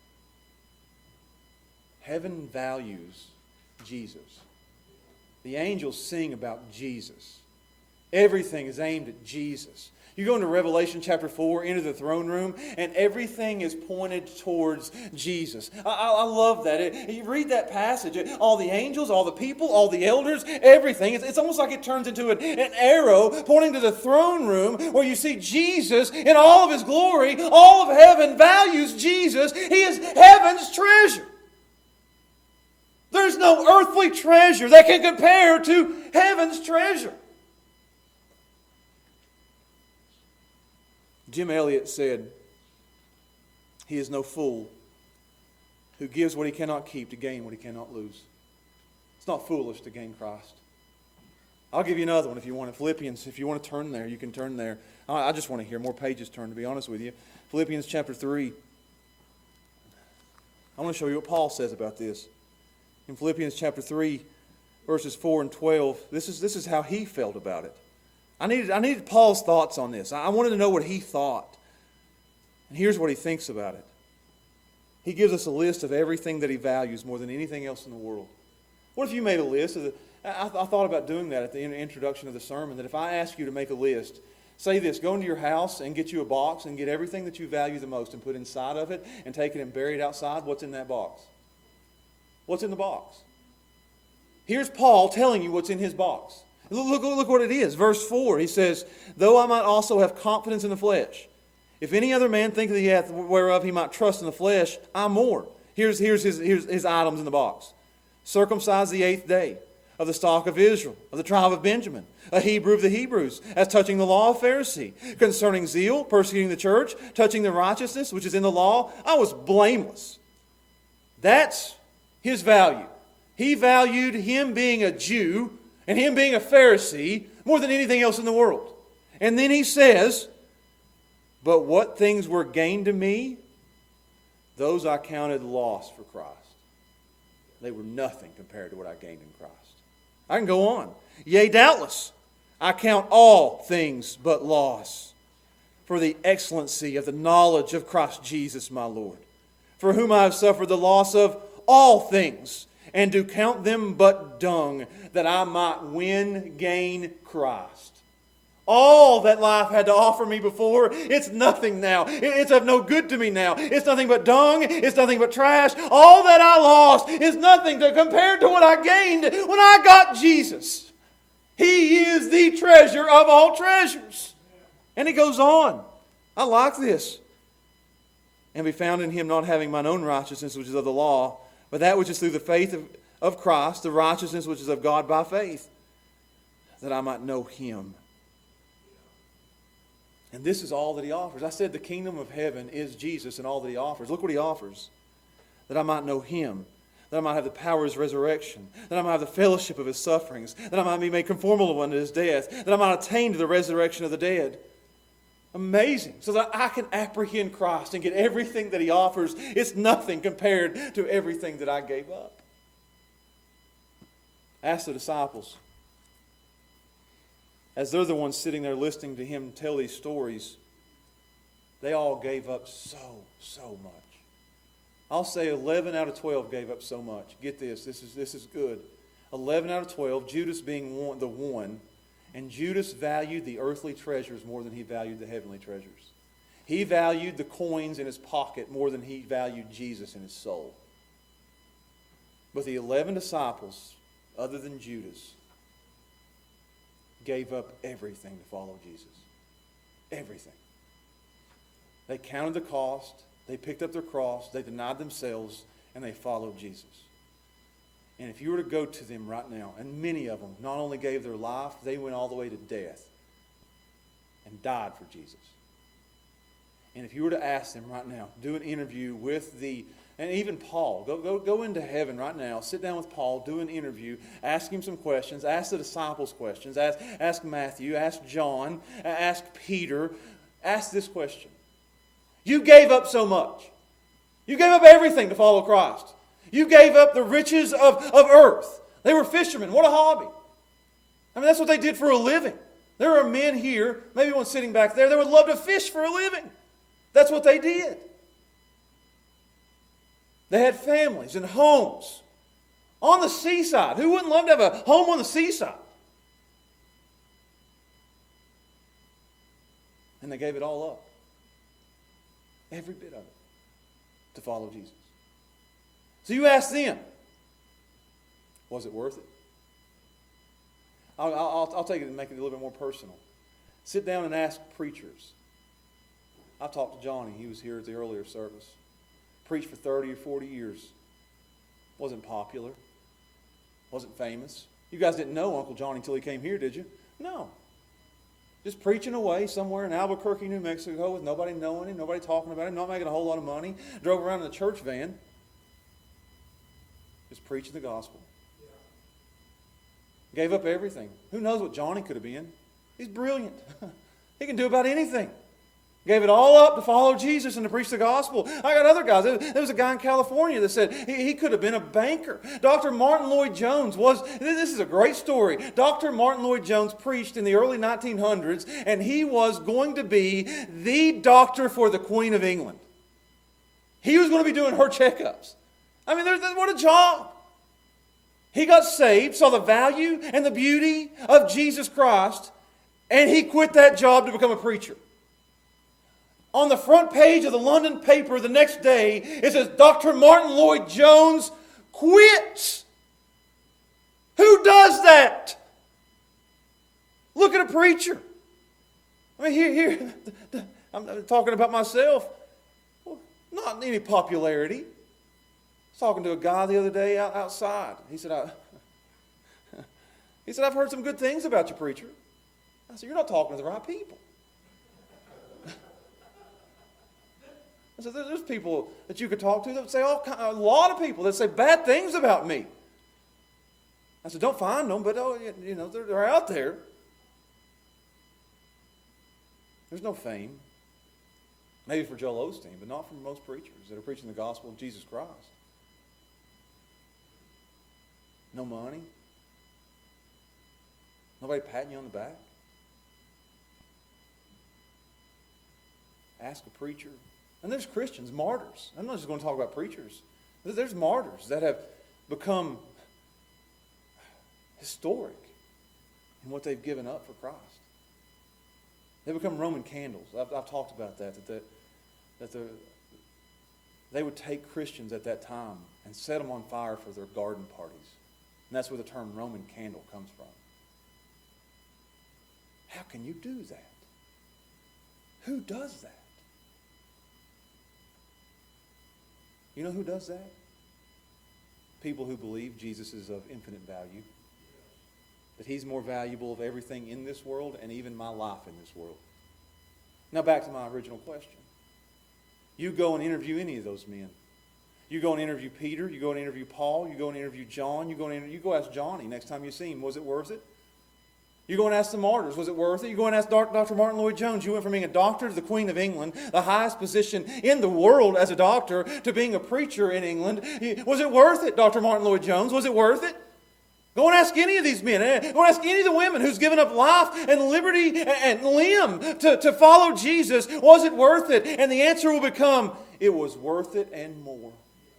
Heaven values Jesus. The angels sing about Jesus. Everything is aimed at Jesus. You go into Revelation chapter 4, into the throne room, and everything is pointed towards Jesus. I love that. You read that passage, all the angels, all the people, all the elders, everything. It's almost like it turns into an arrow pointing to the throne room where you see Jesus in all of His glory. All of heaven values Jesus. He is heaven's treasure. There's no earthly treasure that can compare to heaven's treasure. Jim Elliot said, "He is no fool who gives what he cannot keep to gain what he cannot lose." It's not foolish to gain Christ. I'll give you another one if you want it. Philippians, if you want to turn there, you can turn there. I just want to hear more pages turn, to be honest with you. Philippians chapter 3. I want to show you what Paul says about this. In Philippians chapter 3, verses 4 and 12, this is how he felt about it. I needed Paul's thoughts on this. I wanted to know what he thought. And here's what he thinks about it. He gives us a list of everything that he values more than anything else in the world. What if you made a list? I thought about doing that at the introduction of the sermon, that if I ask you to make a list, say this, go into your house and get you a box and get everything that you value the most and put inside of it and take it and bury it outside. What's in that box? What's in the box? Here's Paul telling you what's in his box. Look what it is. Verse 4, he says, though I might also have confidence in the flesh. If any other man think that he hath whereof he might trust in the flesh, I more. Here's his items in the box. Circumcised the 8th day, of the stock of Israel, of the tribe of Benjamin, a Hebrew of the Hebrews, as touching the law of Pharisee, concerning zeal, persecuting the church, touching the righteousness which is in the law, I was blameless. That's his value. He valued him being a Jew and him being a Pharisee more than anything else in the world. And then he says, but what things were gained to me, those I counted loss for Christ. They were nothing compared to what I gained in Christ. I can go on. Yea, doubtless, I count all things but loss for the excellency of the knowledge of Christ Jesus my Lord, for whom I have suffered the loss of all things, and do count them but dung, that I might gain Christ. All that life had to offer me before, it's nothing now. It's of no good to me now. It's nothing but dung. It's nothing but trash. All that I lost is nothing compared to what I gained when I got Jesus. He is the treasure of all treasures. And he goes on. I like this. And be found in him, not having mine own righteousness, which is of the law, but that which is through the faith of Christ, the righteousness which is of God by faith, that I might know him. And this is all that he offers. I said the kingdom of heaven is Jesus and all that he offers. Look what he offers. That I might know him. That I might have the power of his resurrection. That I might have the fellowship of his sufferings. That I might be made conformable unto his death. That I might attain to the resurrection of the dead. Amazing. So that I can apprehend Christ and get everything that he offers. It's nothing compared to everything that I gave up. Ask the disciples. As they're the ones sitting there listening to him tell these stories, they all gave up so much. I'll say 11 out of 12 gave up so much. Get this. This is good. 11 out of 12, Judas being the one, and Judas valued the earthly treasures more than he valued the heavenly treasures. He valued the coins in his pocket more than he valued Jesus in his soul. But the 11 disciples, other than Judas, gave up everything to follow Jesus. Everything. They counted the cost, they picked up their cross, they denied themselves, and they followed Jesus. And if you were to go to them right now, and many of them not only gave their life, they went all the way to death and died for Jesus. And if you were to ask them right now, do an interview with and even Paul, go into heaven right now, sit down with Paul, do an interview, ask him some questions, ask the disciples questions, ask Matthew, ask John, ask Peter, ask this question. You gave up so much. You gave up everything to follow Christ. You gave up the riches of earth. They were fishermen. What a hobby. I mean, that's what they did for a living. There are men here, maybe one sitting back there, that would love to fish for a living. That's what they did. They had families and homes on the seaside. Who wouldn't love to have a home on the seaside? And they gave it all up. Every bit of it. To follow Jesus. So you ask them, was it worth it? I'll take it and make it a little bit more personal. Sit down and ask preachers. I talked to Johnny. He was here at the earlier service. Preached for 30 or 40 years. Wasn't popular. Wasn't famous. You guys didn't know Uncle Johnny until he came here, did you? No. Just preaching away somewhere in Albuquerque, New Mexico with nobody knowing him, nobody talking about him, not making a whole lot of money. Drove around in a church van. Just preaching the gospel. Gave up everything. Who knows what Johnny could have been? He's brilliant. He can do about anything. Gave it all up to follow Jesus and to preach the gospel. I got other guys. There was a guy in California that said he could have been a banker. Dr. Martin Lloyd Jones was, this is a great story. Dr. Martin Lloyd Jones preached in the early 1900s, and he was going to be the doctor for the Queen of England. He was going to be doing her checkups. I mean, what a job. He got saved, saw the value and the beauty of Jesus Christ, and he quit that job to become a preacher. On the front page of the London paper the next day, it says, Dr. Martin Lloyd Jones quits. Who does that? Look at a preacher. I mean, here, I'm talking about myself. Well, not any popularity. I was talking to a guy the other day outside. He said, I've heard some good things about you, preacher. I said, you're not talking to the right people. I said, there's people that you could talk to that would say a lot of people that say bad things about me. I said, don't find them, but they're out there. There's no fame. Maybe for Joel Osteen, but not for most preachers that are preaching the gospel of Jesus Christ. No money. Nobody patting you on the back. Ask a preacher. And there's Christians, martyrs. I'm not just going to talk about preachers. There's martyrs that have become historic in what they've given up for Christ. They become Roman candles. I've talked about that they would take Christians at that time and set them on fire for their garden parties. And that's where the term Roman candle comes from. How can you do that? Who does that? You know who does that? People who believe Jesus is of infinite value. That He's more valuable of everything in this world and even my life in this world. Now back to my original question. You go and interview any of those men. You go and interview Peter. You go and interview Paul. You go and interview John. You go ask Johnny next time you see him, was it worth it? You go and ask the martyrs, was it worth it? You go and ask Dr. Martin Lloyd Jones. You went from being a doctor to the Queen of England, the highest position in the world as a doctor, to being a preacher in England. Was it worth it, Dr. Martin Lloyd Jones? Was it worth it? Go and ask any of these men. Go and ask any of the women who's given up life and liberty and limb to follow Jesus. Was it worth it? And the answer will become, it was worth it and more.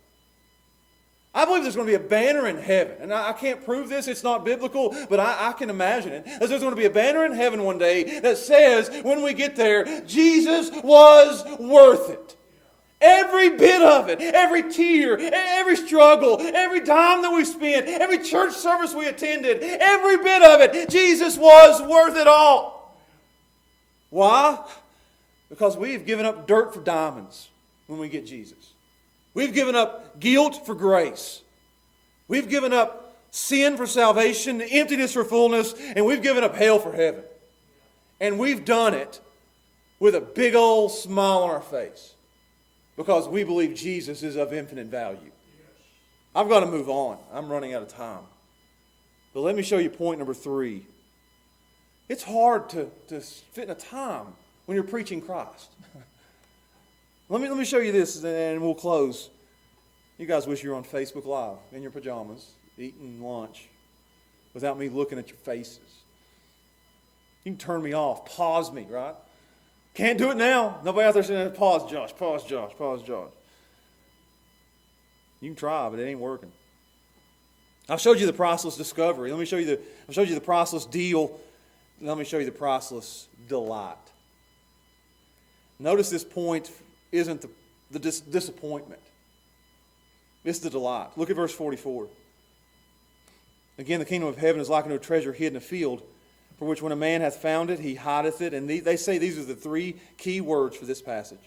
I believe there's going to be a banner in heaven. And I can't prove this, it's not biblical, but I can imagine it. There's going to be a banner in heaven one day that says, when we get there, Jesus was worth it. Every bit of it, every tear, every struggle, every dime that we spent, every church service we attended, every bit of it, Jesus was worth it all. Why? Because we've given up dirt for diamonds when we get Jesus. We've given up guilt for grace. We've given up sin for salvation, emptiness for fullness, and we've given up hell for heaven. And we've done it with a big old smile on our face because we believe Jesus is of infinite value. I've got to move on. I'm running out of time. But let me show you point number 3. It's hard to fit in a time when you're preaching Christ. Let me show you this and we'll close. You guys wish you were on Facebook Live in your pajamas, eating lunch, without me looking at your faces. You can turn me off, pause me, right? Can't do it now. Nobody out there saying, pause Josh, pause Josh, pause Josh. You can try, but it ain't working. I showed you the priceless discovery. I showed you the priceless deal. Let me show you the priceless delight. Notice this point isn't the disappointment. It's the delight. Look at verse 44. Again, the kingdom of heaven is like unto a treasure hid in a field, for which when a man hath found it, he hideth it. And they say these are the 3 key words for this passage.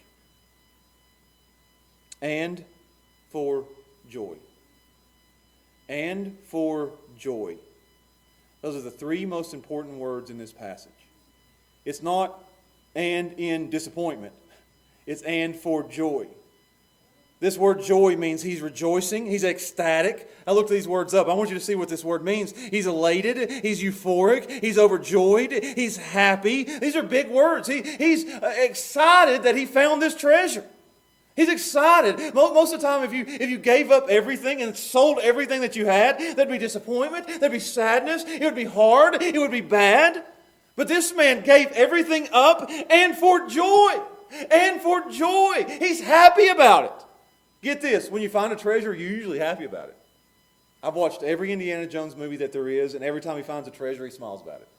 And for joy. And for joy. Those are the 3 most important words in this passage. It's not and in disappointment. It's and for joy. This word joy means he's rejoicing, he's ecstatic. I looked these words up. I want you to see what this word means. He's elated, he's euphoric, he's overjoyed, he's happy. These are big words. He's excited that he found this treasure. He's excited. Most of the time, if you gave up everything and sold everything that you had, there'd be disappointment, there'd be sadness, it would be hard, it would be bad. But this man gave everything up and for joy. And for joy. He's happy about it. Get this, when you find a treasure, you're usually happy about it. I've watched every Indiana Jones movie that there is, and every time he finds a treasure, he smiles about it.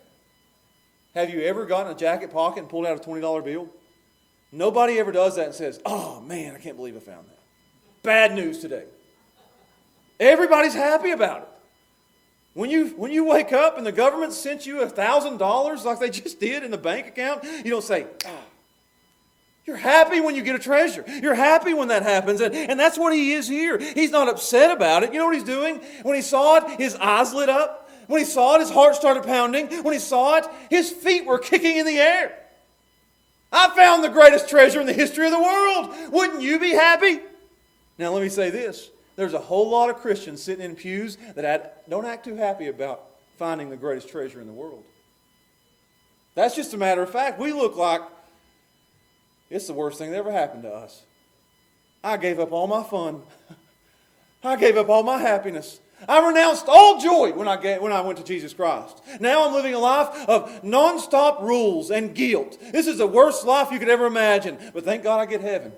Have you ever gotten a jacket pocket and pulled out a $20 bill? Nobody ever does that and says, oh man, I can't believe I found that. Bad news today. Everybody's happy about it. When you wake up and the government sent you $1,000 like they just did in the bank account, you don't say, You're happy when you get a treasure. You're happy when that happens. And that's what he is here. He's not upset about it. You know what he's doing? When he saw it, his eyes lit up. When he saw it, his heart started pounding. When he saw it, his feet were kicking in the air. I found the greatest treasure in the history of the world. Wouldn't you be happy? Now let me say this. There's a whole lot of Christians sitting in pews that don't act too happy about finding the greatest treasure in the world. That's just a matter of fact. We look like it's the worst thing that ever happened to us. I gave up all my fun. I gave up all my happiness. I renounced all joy when I went to Jesus Christ. Now I'm living a life of non-stop rules and guilt. This is the worst life you could ever imagine. But thank God I get heaven.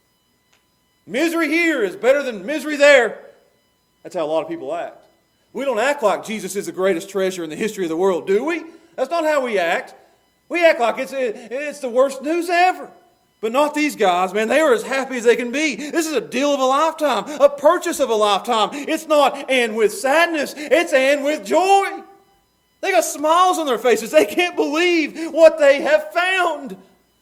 Misery here is better than misery there. That's how a lot of people act. We don't act like Jesus is the greatest treasure in the history of the world, do we? That's not how we act. We act like it's the worst news ever. But not these guys, man. They are as happy as they can be. This is a deal of a lifetime, a purchase of a lifetime. It's not and with sadness, it's and with joy. They got smiles on their faces. They can't believe what they have found.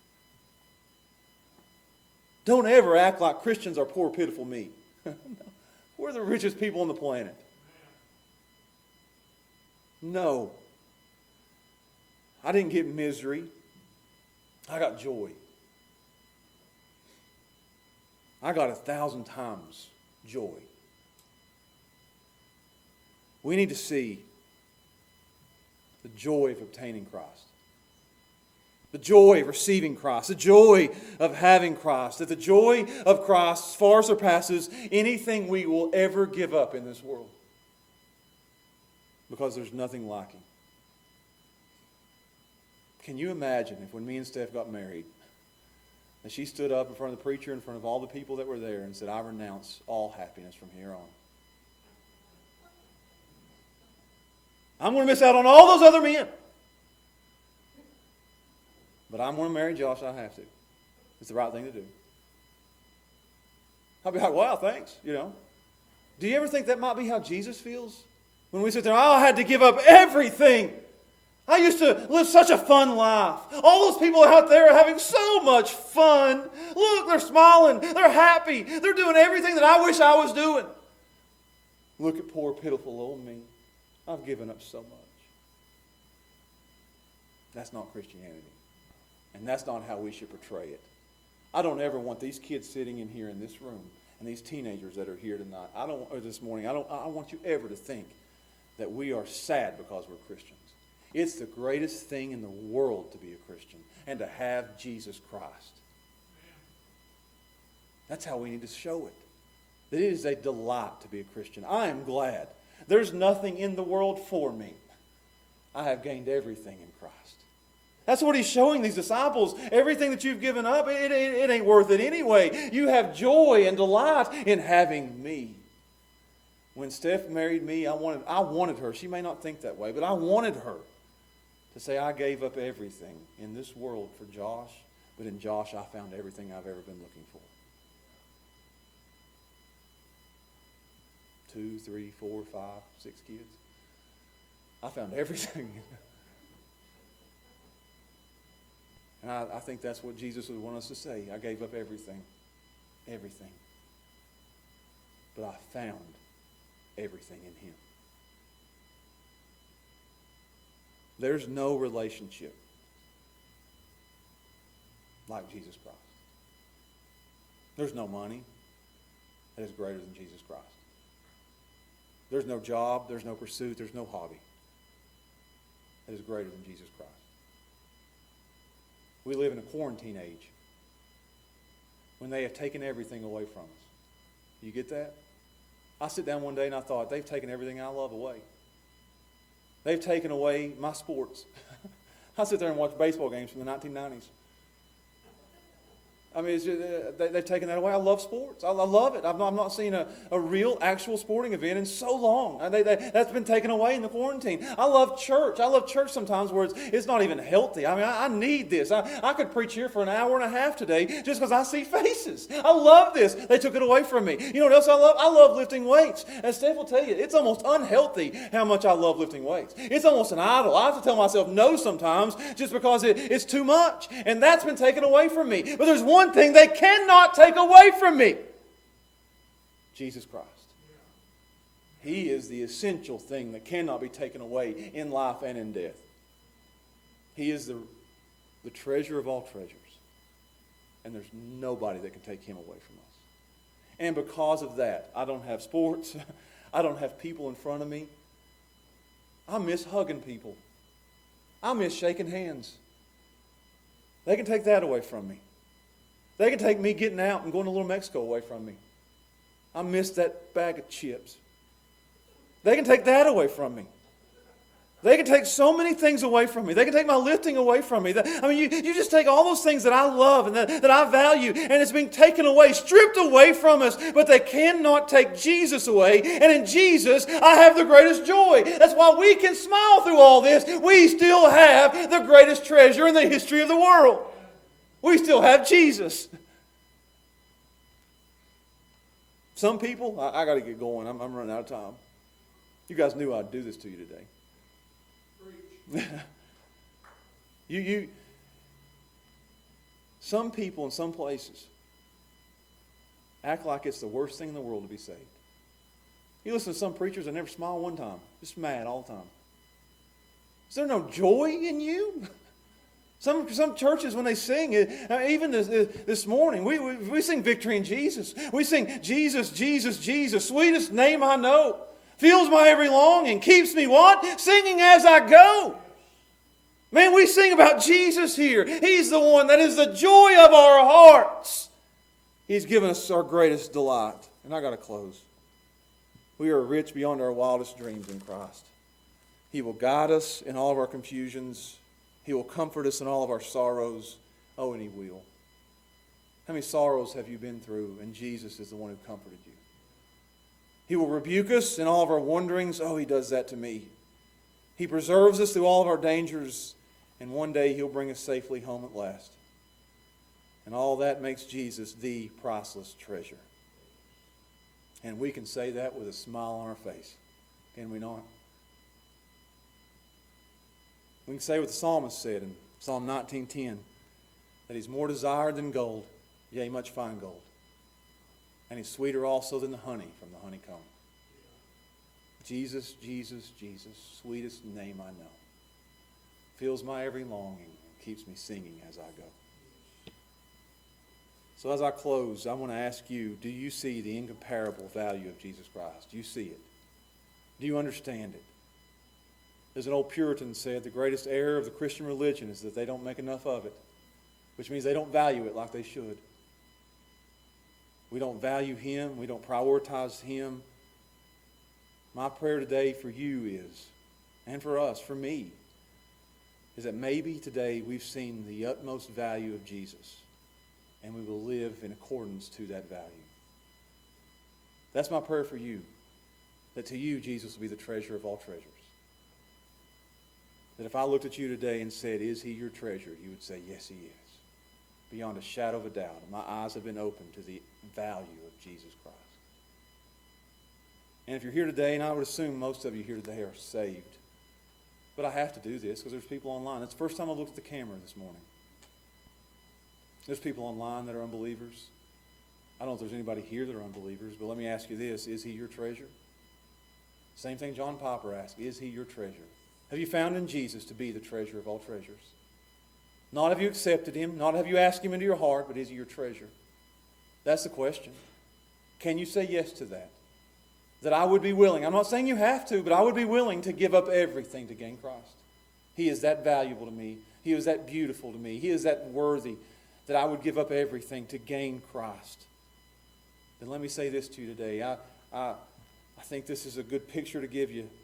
Don't ever act like Christians are poor, pitiful me. We're the richest people on the planet. No. I didn't get misery. I got joy. I got 1,000 times joy. We need to see the joy of obtaining Christ. The joy of receiving Christ. The joy of having Christ. That the joy of Christ far surpasses anything we will ever give up in this world. Because there's nothing like Him. Can you imagine if when me and Steph got married, and she stood up in front of the preacher, in front of all the people that were there, and said, I renounce all happiness from here on. I'm going to miss out on all those other men. But I'm going to marry Josh. I have to. It's the right thing to do. I'll be like, wow, thanks. You know. Do you ever think that might be how Jesus feels? When we sit there, I had to give up everything. I used to live such a fun life. All those people out there are having so much fun. Look, they're smiling. They're happy. They're doing everything that I wish I was doing. Look at poor, pitiful old me. I've given up so much. That's not Christianity. And that's not how we should portray it. I don't ever want these kids sitting in here in this room and these teenagers that are here tonight, this morning, I don't want you ever to think that we are sad because we're Christians. It's the greatest thing in the world to be a Christian and to have Jesus Christ. That's how we need to show it. That it is a delight to be a Christian. I am glad. There's nothing in the world for me. I have gained everything in Christ. That's what He's showing these disciples. Everything that you've given up, it ain't worth it anyway. You have joy and delight in having me. When Steph married me, I wanted her. She may not think that way, but I wanted her to say, I gave up everything in this world for Josh, but in Josh I found everything I've ever been looking for. 2, 3, 4, 5, 6 kids. I found everything. And I think that's what Jesus would want us to say. I gave up everything. Everything. But I found everything in Him. There's no relationship like Jesus Christ. There's no money. that is greater than Jesus Christ. There's no job, there's no pursuit, there's no hobby that is greater than Jesus Christ. We live in a quarantine age when they have taken everything away from us. You get that? I sit down one day and I thought, they've taken everything I love away. They've taken away my sports. I sit there and watch baseball games from the 1990s. I mean, it's just, they've taken that away. I love sports. I love it. I've not seen a real, actual sporting event in so long. That's been taken away in the quarantine. I love church. I love church sometimes where it's not even healthy. I mean, I need this. I could preach here for an hour and a half today just because I see faces. I love this. They took it away from me. You know what else I love? I love lifting weights. And Steph will tell you, it's almost unhealthy how much I love lifting weights. It's almost an idol. I have to tell myself no sometimes just because it's too much. And that's been taken away from me. But there's one thing they cannot take away from me. Jesus Christ. He is the essential thing that cannot be taken away in life and in death. He is the treasure of all treasures. And there's nobody that can take Him away from us. And because of that, I don't have sports. I don't have people in front of me. I miss hugging people. I miss shaking hands. They can take that away from me. They can take me getting out and going to Little Mexico away from me. I miss that bag of chips. They can take that away from me. They can take so many things away from me. They can take my lifting away from me. I mean, you just take all those things that I love and that I value, and it's being taken away, stripped away from us. But they cannot take Jesus away. And in Jesus, I have the greatest joy. That's why we can smile through all this. We still have the greatest treasure in the history of the world. We still have Jesus. Some people, I got to get going. I'm running out of time. You guys knew I'd do this to you today. Some people in some places act like it's the worst thing in the world to be saved. You listen to some preachers that never smile one time, just mad all the time. Is there no joy in you? Some churches, when they sing, even this morning, we sing Victory in Jesus. We sing Jesus, Jesus, Jesus, sweetest name I know. Fills my every longing, keeps me what? Singing as I go. Man, we sing about Jesus here. He's the one that is the joy of our hearts. He's given us our greatest delight. And I got to close. We are rich beyond our wildest dreams in Christ. He will guide us in all of our confusions. He will comfort us in all of our sorrows. Oh, and He will. How many sorrows have you been through, and Jesus is the one who comforted you? He will rebuke us in all of our wanderings. Oh, He does that to me. He preserves us through all of our dangers, and one day He'll bring us safely home at last. And all that makes Jesus the priceless treasure. And we can say that with a smile on our face. Can we not? We can say what the psalmist said in Psalm 19:10, that He's more desired than gold, yea, much fine gold. And He's sweeter also than the honey from the honeycomb. Jesus, Jesus, Jesus, sweetest name I know. Fills my every longing and keeps me singing as I go. So as I close, I want to ask you, do you see the incomparable value of Jesus Christ? Do you see it? Do you understand it? As an old Puritan said, the greatest error of the Christian religion is that they don't make enough of it, which means they don't value it like they should. We don't value Him. We don't prioritize Him. My prayer today for you is, and for us, for me, is that maybe today we've seen the utmost value of Jesus, and we will live in accordance to that value. That's my prayer for you, that to you Jesus will be the treasure of all treasures. That if I looked at you today and said, is He your treasure? You would say, yes, He is. Beyond a shadow of a doubt. My eyes have been opened to the value of Jesus Christ. And if you're here today, and I would assume most of you here today are saved, but I have to do this because there's people online. It's the first time I looked at the camera this morning. There's people online that are unbelievers. I don't know if there's anybody here that are unbelievers, but let me ask you this. Is He your treasure? Same thing John Piper asked. Is He your treasure? Have you found in Jesus to be the treasure of all treasures? Not have you accepted Him, not have you asked Him into your heart, but is He your treasure? That's the question. Can you say yes to that? That I would be willing. I'm not saying you have to, but I would be willing to give up everything to gain Christ. He is that valuable to me. He is that beautiful to me. He is that worthy that I would give up everything to gain Christ. Then let me say this to you today. I think this is a good picture to give you.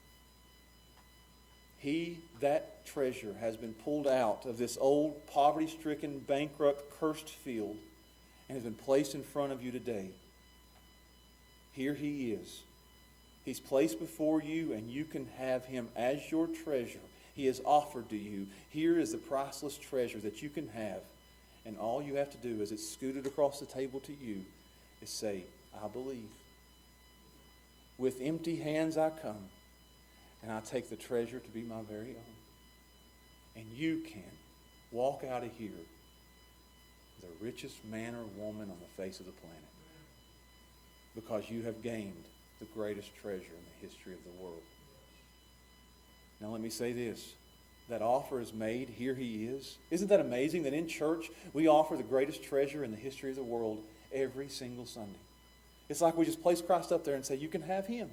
That treasure, has been pulled out of this old, poverty-stricken, bankrupt, cursed field and has been placed in front of you today. Here He is. He's placed before you, and you can have Him as your treasure. He has offered to you. Here is the priceless treasure that you can have. And all you have to do as it's scooted across the table to you is say, I believe. With empty hands I come, and I take the treasure to be my very own. And you can walk out of here the richest man or woman on the face of the planet, because you have gained the greatest treasure in the history of the world. Now let me say this. That offer is made. Here He is. Isn't that amazing that in church we offer the greatest treasure in the history of the world every single Sunday? It's like we just place Christ up there and say, you can have Him.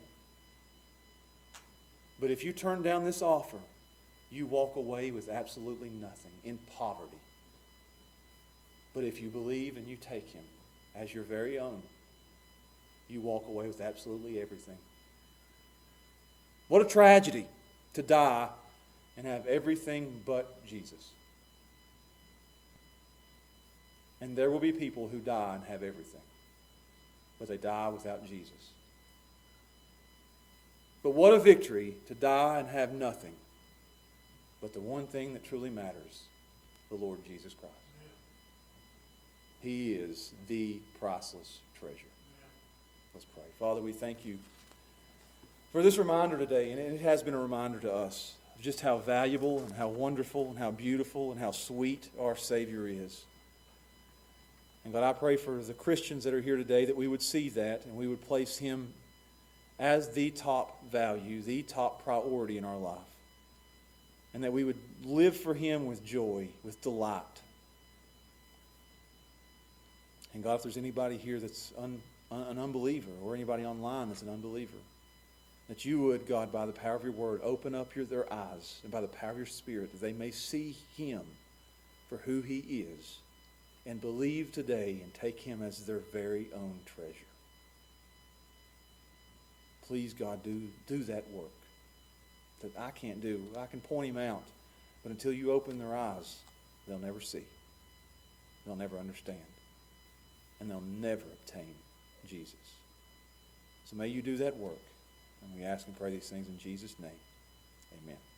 But if you turn down this offer, you walk away with absolutely nothing, in poverty. But if you believe and you take Him as your very own, you walk away with absolutely everything. What a tragedy to die and have everything but Jesus. And there will be people who die and have everything, but they die without Jesus. But what a victory to die and have nothing but the one thing that truly matters, the Lord Jesus Christ. He is the priceless treasure. Let's pray. Father, we thank You for this reminder today, and it has been a reminder to us of just how valuable and how wonderful and how beautiful and how sweet our Savior is. And God, I pray for the Christians that are here today that we would see that and we would place Him as the top value, the top priority in our life. And that we would live for Him with joy, with delight. And God, if there's anybody here that's an unbeliever, or anybody online that's an unbeliever, that You would, God, by the power of Your word, open up their eyes, and by the power of Your Spirit, that they may see Him for who He is, and believe today and take Him as their very own treasure. Please, God, do that work that I can't do. I can point Him out, but until You open their eyes, they'll never see. They'll never understand. And they'll never obtain Jesus. So may You do that work. And we ask and pray these things in Jesus' name. Amen.